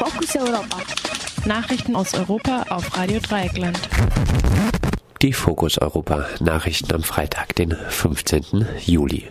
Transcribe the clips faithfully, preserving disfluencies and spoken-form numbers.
Fokus Europa. Nachrichten aus Europa auf Radio Dreieckland. Die Fokus Europa Nachrichten am Freitag, den fünfzehnten Juli.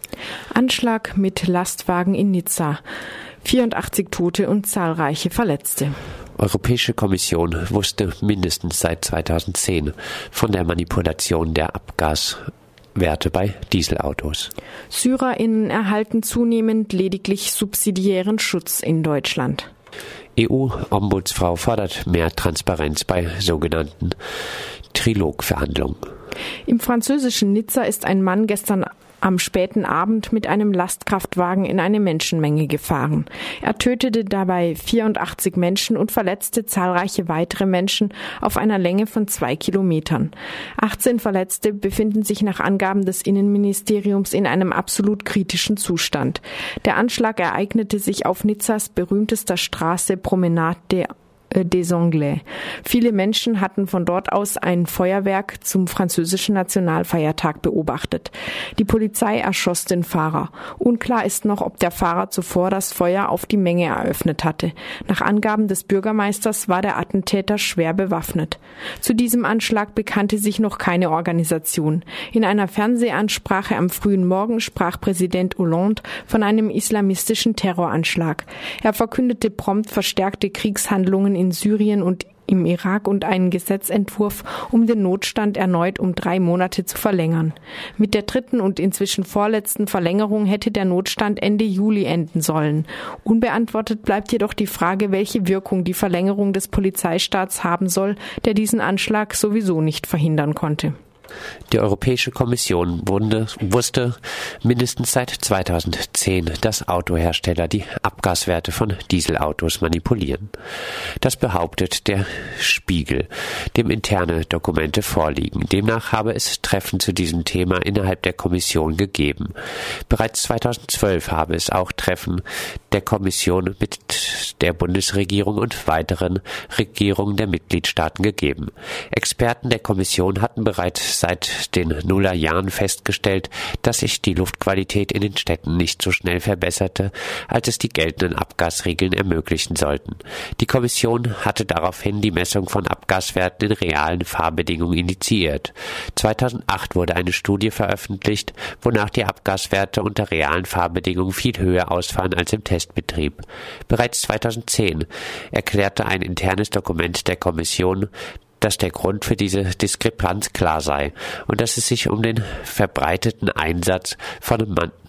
Anschlag mit Lastwagen in Nizza. vierundachtzig Tote und zahlreiche Verletzte. Europäische Kommission wusste mindestens seit zweitausendzehn von der Manipulation der Abgaswerte bei Dieselautos. SyrerInnen erhalten zunehmend lediglich subsidiären Schutz in Deutschland. E U-Ombudsfrau fordert mehr Transparenz bei sogenannten Trilogverhandlungen. Im französischen Nizza ist ein Mann gestern am späten Abend mit einem Lastkraftwagen in eine Menschenmenge gefahren. Er tötete dabei vierundachtzig Menschen und verletzte zahlreiche weitere Menschen auf einer Länge von zwei Kilometern. achtzehn Verletzte befinden sich nach Angaben des Innenministeriums in einem absolut kritischen Zustand. Der Anschlag ereignete sich auf Nizzas berühmtester Straße Promenade de des Anglais. Viele Menschen hatten von dort aus ein Feuerwerk zum französischen Nationalfeiertag beobachtet. Die Polizei erschoss den Fahrer. Unklar ist noch, ob der Fahrer zuvor das Feuer auf die Menge eröffnet hatte. Nach Angaben des Bürgermeisters war der Attentäter schwer bewaffnet. Zu diesem Anschlag bekannte sich noch keine Organisation. In einer Fernsehansprache am frühen Morgen sprach Präsident Hollande von einem islamistischen Terroranschlag. Er verkündete prompt verstärkte Kriegshandlungen in in Syrien und im Irak und einen Gesetzentwurf, um den Notstand erneut um drei Monate zu verlängern. Mit der dritten und inzwischen vorletzten Verlängerung hätte der Notstand Ende Juli enden sollen. Unbeantwortet bleibt jedoch die Frage, welche Wirkung die Verlängerung des Polizeistaats haben soll, der diesen Anschlag sowieso nicht verhindern konnte. Die Europäische Kommission wusste mindestens seit zweitausendzehn, dass Autohersteller die Abgaswerte von Dieselautos manipulieren. Das behauptet der Spiegel, dem interne Dokumente vorliegen. Demnach habe es Treffen zu diesem Thema innerhalb der Kommission gegeben. Bereits zweitausendzwölf habe es auch Treffen der Kommission mit der Bundesregierung und weiteren Regierungen der Mitgliedstaaten gegeben. Experten der Kommission hatten bereits seit den Nullerjahren festgestellt, dass sich die Luftqualität in den Städten nicht so schnell verbesserte, als es die geltenden Abgasregeln ermöglichen sollten. Die Kommission hatte daraufhin die Messung von Abgaswerten in realen Fahrbedingungen initiiert. zweitausendacht wurde eine Studie veröffentlicht, wonach die Abgaswerte unter realen Fahrbedingungen viel höher ausfallen als im Testbetrieb. Bereits zweitausendzehn erklärte ein internes Dokument der Kommission, dass der Grund für diese Diskrepanz klar sei und dass es sich um den verbreiteten Einsatz von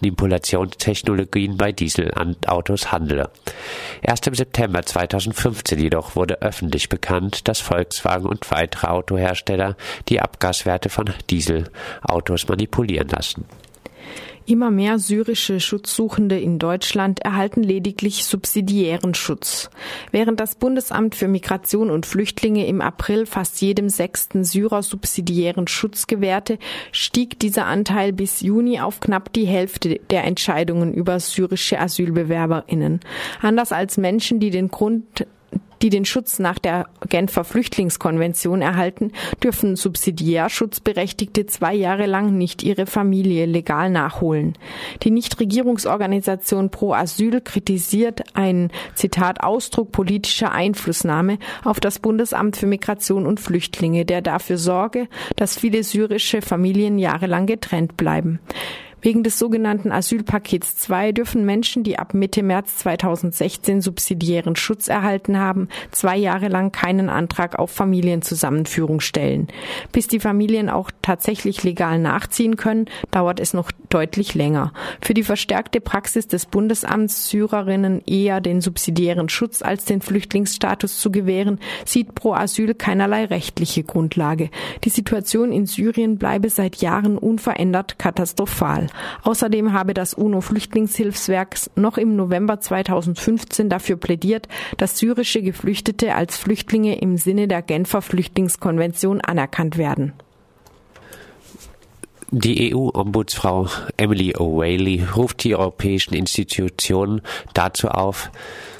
Manipulationstechnologien bei Dieselautos handele. Erst im September zweitausendfünfzehn jedoch wurde öffentlich bekannt, dass Volkswagen und weitere Autohersteller die Abgaswerte von Dieselautos manipulieren lassen. Immer mehr syrische Schutzsuchende in Deutschland erhalten lediglich subsidiären Schutz. Während das Bundesamt für Migration und Flüchtlinge im April fast jedem sechsten Syrer subsidiären Schutz gewährte, stieg dieser Anteil bis Juni auf knapp die Hälfte der Entscheidungen über syrische AsylbewerberInnen. Anders als Menschen, die den Grund die den Schutz nach der Genfer Flüchtlingskonvention erhalten, dürfen Subsidiärschutzberechtigte zwei Jahre lang nicht ihre Familie legal nachholen. Die Nichtregierungsorganisation Pro Asyl kritisiert einen, Zitat, Ausdruck politischer Einflussnahme auf das Bundesamt für Migration und Flüchtlinge, der dafür sorge, dass viele syrische Familien jahrelang getrennt bleiben. Wegen des sogenannten Asylpakets zwei dürfen Menschen, die ab Mitte März zweitausendsechzehn subsidiären Schutz erhalten haben, zwei Jahre lang keinen Antrag auf Familienzusammenführung stellen. Bis die Familien auch tatsächlich legal nachziehen können, dauert es noch deutlich länger. Für die verstärkte Praxis des Bundesamts, Syrerinnen eher den subsidiären Schutz als den Flüchtlingsstatus zu gewähren, sieht Pro Asyl keinerlei rechtliche Grundlage. Die Situation in Syrien bleibe seit Jahren unverändert katastrophal. Außerdem habe das UNO-Flüchtlingshilfswerk noch im November zweitausendfünfzehn dafür plädiert, dass syrische Geflüchtete als Flüchtlinge im Sinne der Genfer Flüchtlingskonvention anerkannt werden. Die E U-Ombudsfrau Emily O'Reilly ruft die europäischen Institutionen dazu auf,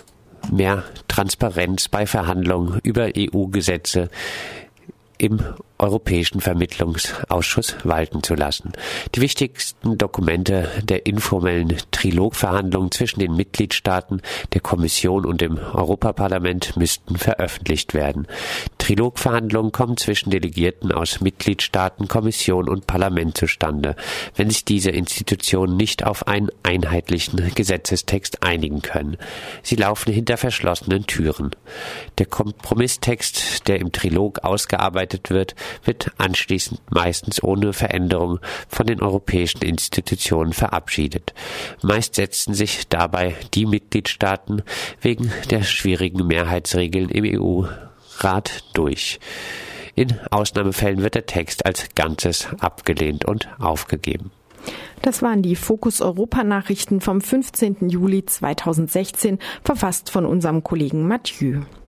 mehr Transparenz bei Verhandlungen über E U-Gesetze im Europäischen Vermittlungsausschuss walten zu lassen. Die wichtigsten Dokumente der informellen Trilogverhandlungen zwischen den Mitgliedstaaten, der Kommission und dem Europaparlament müssten veröffentlicht werden. Trilogverhandlungen kommen zwischen Delegierten aus Mitgliedstaaten, Kommission und Parlament zustande, wenn sich diese Institutionen nicht auf einen einheitlichen Gesetzestext einigen können. Sie laufen hinter verschlossenen Türen. Der Kompromisstext, der im Trilog ausgearbeitet wird, wird anschließend meistens ohne Veränderung von den europäischen Institutionen verabschiedet. Meist setzen sich dabei die Mitgliedstaaten wegen der schwierigen Mehrheitsregeln im E U-Rat durch. In Ausnahmefällen wird der Text als Ganzes abgelehnt und aufgegeben. Das waren die Fokus Europa Nachrichten vom fünfzehnten Juli zweitausendsechzehn, verfasst von unserem Kollegen Mathieu.